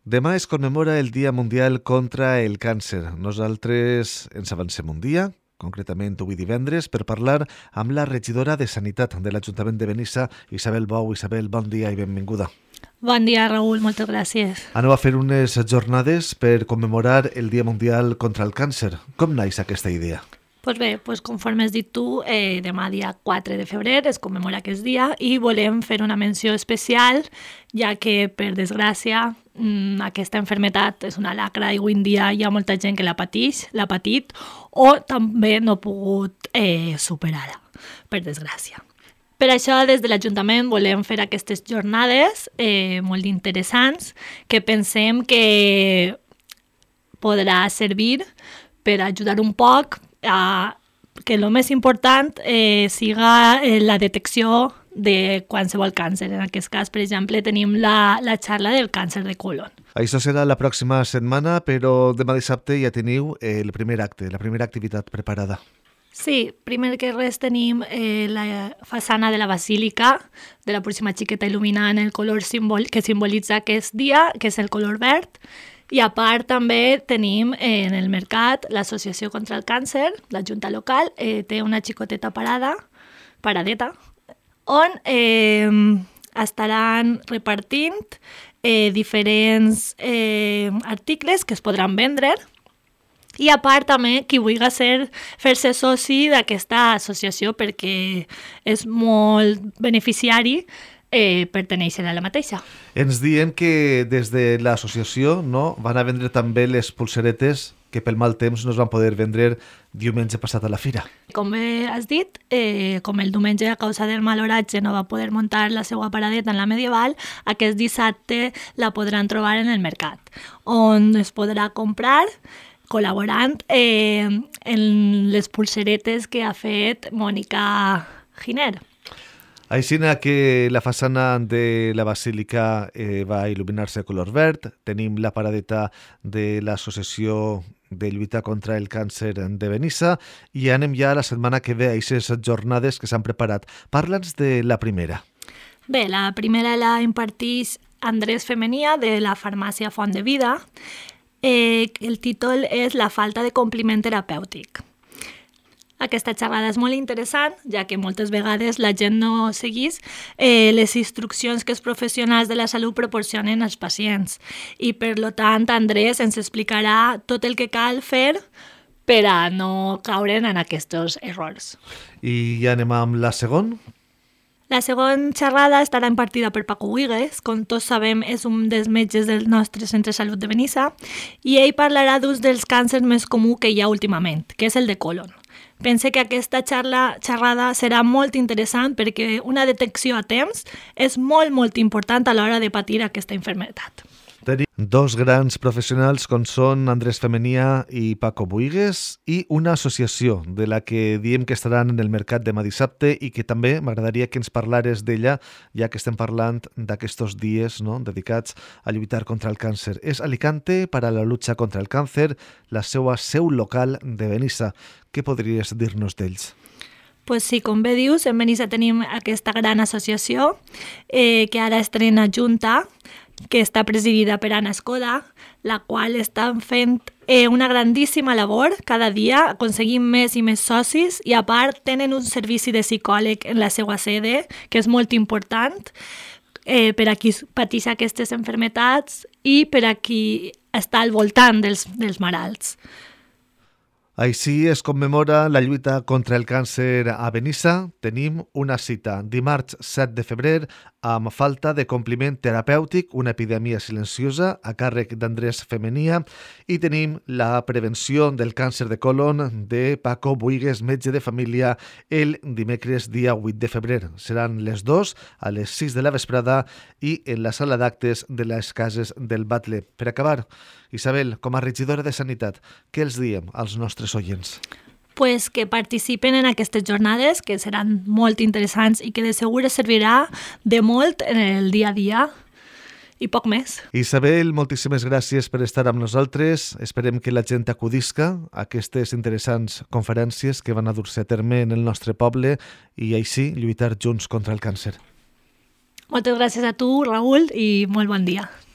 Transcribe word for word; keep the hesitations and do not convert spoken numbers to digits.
Demà es commemora el Dia Mundial contra el Càncer. Nosaltres ens avancem un dia, concretament avui divendres, per parlar amb la regidora de Sanitat de l'Ajuntament de Benissa, Isabel Bou. Isabel, bon dia i benvinguda. Bon dia, Raül, moltes gràcies. Aneu a fer unes jornades per commemorar el Dia Mundial contra el Càncer. Com naix aquesta idea? Pues bé, pues conforme has dit tu, eh, demà dia quatre de febrer es commemora aquest dia i volem fer una menció especial, ja que, per desgràcia, mmm, aquesta enfermetat és una lacra i avui en dia hi ha molta gent que la pateix, l'ha patit o també no ha pogut eh, superar-la, per desgràcia. Per això, des de l'Ajuntament volem fer aquestes jornades eh, molt interessants que pensem que podrà servir per ajudar un poc a que el més important eh, siga eh, la detecció de qualsevol càncer. En aquest cas, per exemple, tenim la, la xarxa del càncer de colon. Això serà la pròxima setmana, però demà dissabte ja teniu el primer acte, la primera activitat preparada. Sí, primer que res tenim eh, la façana de la Basílica de la Puríssima Xiqueta il·luminant el color simbol que simbolitza aquest dia, que és el color verd. I a part també tenim eh, en el mercat l'Associació contra el Càncer, la Junta Local, eh, té una xicoteta parada, paradeta, on eh, estaran repartint eh, diferents eh, articles que es podran vendre. I a part també qui vulgui ser, fer-se soci d'aquesta associació perquè és molt beneficiari eh, pertenèixer a la mateixa. Ens diem que des de l'associació no, van a vendre també les pulseretes que pel mal temps no es van poder vendre diumenge passat a la fira. Com bé has dit, eh, com el diumenge a causa del mal oratge no va poder muntar la seva paradeta en la medieval, aquest dissabte la podran trobar en el mercat, on es podrà comprar col·laborant eh, en les pulseretes que ha fet Mònica Giner. Així que la façana de la Basílica eh, va il·luminar-se de color verd. Tenim la paradeta de l'Associació de Lluita contra el Càncer de Benissa i anem ja a la setmana que ve a aquestes jornades que s'han preparat. Parla'ns de la primera. Bé, la primera la imparteix Andrés Femenia de la farmàcia Font de Vida. Eh, el títol és La falta de compliment terapèutic. Aquesta xerrada és molt interessant, ja que moltes vegades la gent no segueix eh, les instruccions que els professionals de la salut proporcionen als pacients. I, per tant, Andrés ens explicarà tot el que cal fer per a no caure en aquests errors. I ja anem amb la segona. La segona xerrada estarà impartida per Paco Buigues, com tots sabem és un dels metges del nostre centre de salut de Benissa, i ell parlarà d'un dels càncers més comú que hi ha últimament, que és el de colon. Pense que aquesta xarra, xerrada serà molt interessant perquè una detecció a temps és molt, molt important a l'hora de patir aquesta malaltia. Tenim dos grans professionals com són Andrés Femenia i Paco Buigues i una associació de la que diem que estaran en el mercat demà dissabte i que també m'agradaria que ens parlares d'ella, ja que estem parlant d'aquests dies no, dedicats a lluitar contra el càncer. És Alicante para la lucha contra el càncer, la seva seu local de Benissa. Què podries dir-nos d'ells? Pues sí, com bé dius, en Benissa tenim aquesta gran associació eh, que ara estrena Junta, que està presidida per Anna Escoda, la qual està fent eh, una grandíssima labor cada dia, aconseguint més i més socis, i a part tenen un servici de psicòleg en la seva sede, que és molt important eh, per a qui pateix aquestes malalties i per a qui està al voltant dels, dels malalts. Així es commemora la lluita contra el càncer a Benissa. Tenim una cita dimarts set de febrer amb falta de compliment terapèutic, una epidèmia silenciosa a càrrec d'Andrés Femenia, i tenim la prevenció del càncer de colon de Paco Buigues, metge de família, el dimecres dia vuit de febrer. Seran les dos a les sis de la vesprada i en la sala d'actes de les Cases del Batle. Per acabar, Isabel, com a regidora de Sanitat, què els diem als nostres oients? Pues que participen en aquestes jornades, que seran molt interessants i que de segur servirà de molt en el dia a dia i poc més. Isabel, moltíssimes gràcies per estar amb nosaltres. Esperem que la gent acudisca a aquestes interessants conferències que van a dur-se a terme en el nostre poble i així lluitar junts contra el càncer. Moltes gràcies a tu, Raül, i molt bon dia.